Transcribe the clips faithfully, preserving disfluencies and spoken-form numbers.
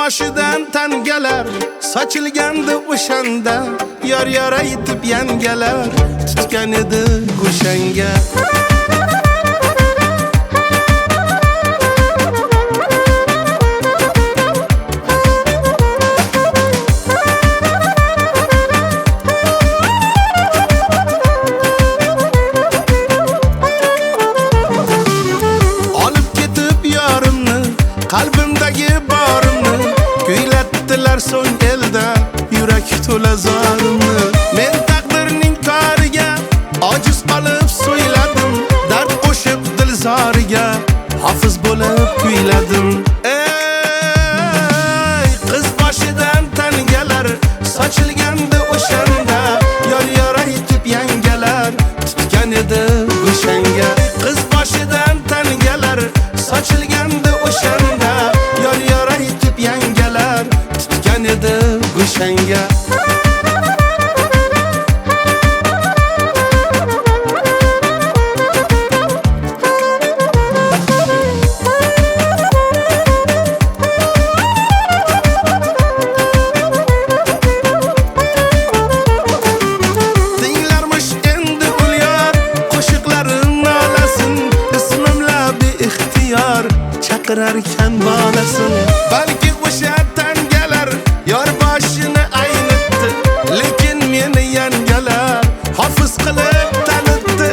boshidan tangalar sochilgandi o'shanda, yor yor aytib yangalar tutgan edi go'shanga. Qalbimdagi borimni kuylatdilar so'ng elda, yurak to'la zorimni. Men taqdirning koriga ojiz qolib so'yladim, dard qo'shib dilzoriga hofiz bo'lib kuyladim. Ey qiz boshidan tangalar sochilgandi o'shanda, yor yor aytib yangalar tutgan edi go'shanga. Qiz boshidan tangalar sochilgandi o'shanda, yor yor aytib yangalar tutgan edi go'shanga. Tinglarmish endi ulyar qo'shiqlarim nolasin, ismimla beixtiyor chaqirarkan bolasin. Balki o'sha tangalar yor boshini aynitdi, lekin meni yangalar hofiz qilib tanitdi.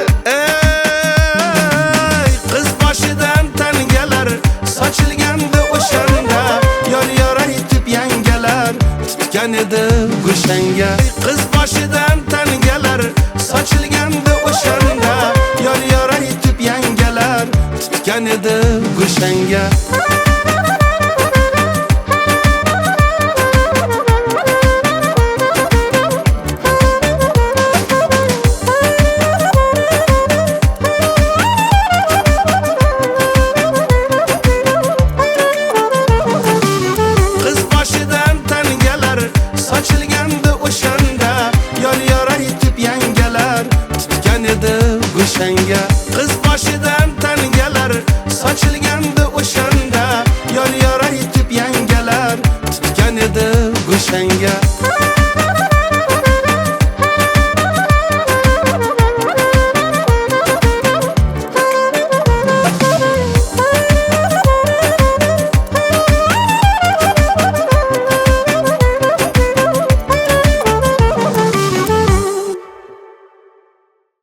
Ey qiz boshidan tangalar sochilgandi o'shanda, yor yor aytib yangalar tutgan edi go'shanga. Qiz boshidan tangalar sochilgandi o'shanda, yor yor aytib yangalar tutgan edi go'shanga. Qiz boshidan tangalar sochilgandi o'shanda, yor yor aytib yangalar tutgan edi go'shanga. Qiz boshidan tangalar sochilgandi o'shanda, yor yor aytib yangalar tutgan edi go'shanga.